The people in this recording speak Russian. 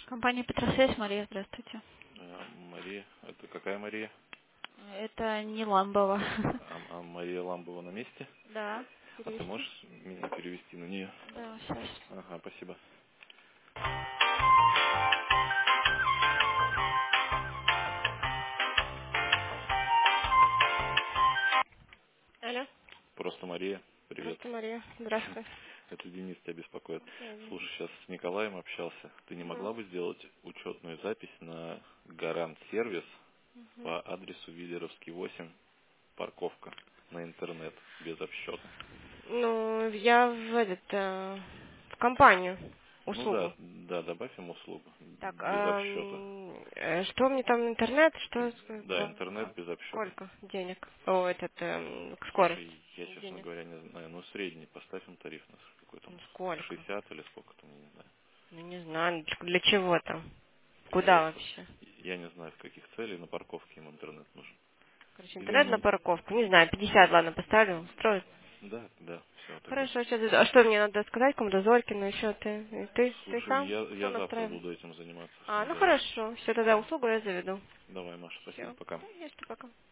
Компания Петросвязь, Мария, здравствуйте. Мария, это какая Мария? Это не Ламбова. А Мария Ламбова на месте? Да, А ты перевести? можешь меня перевести на нее? Да, сейчас. Ага, спасибо. Алло, Просто Мария, привет. здравствуй, Мария. Здравствуй. Это Денис тебя беспокоит. Мгм. Слушай, сейчас с Николаем общался. Ты не могла бы сделать учетную запись на Гарант сервис Мгм. по адресу Виллеровский 8, парковка, на интернет, без обсчета? Ну, я в компанию, Ну да, услугу. да, добавь им услугу, Так, без обсчета. что мне там интернет, что, Да, интернет без обсчета. сколько денег? О, скорость Слушай, я, честно денег. говоря, не знаю. Ну, средний, поставь им тариф на какой там, Ну, сколько? 60 или сколько там, я не знаю. Ну, не знаю, для чего там? Куда Просто вообще? я не знаю, в каких целях, на парковке им интернет нужен. Короче, Или интернет на они... парковку, не знаю, 50, ладно, поставлю, устроит. Да, да, все тогда. Хорошо, сейчас, а что мне надо сказать кому-то, Зорькину, еще ты Слушай, сам я все завтра настраиваешь? буду этим заниматься, А, всем ну делом. хорошо. Все, тогда услугу я заведу. Давай, Маша, спасибо, Все. пока. Да, есть, пока.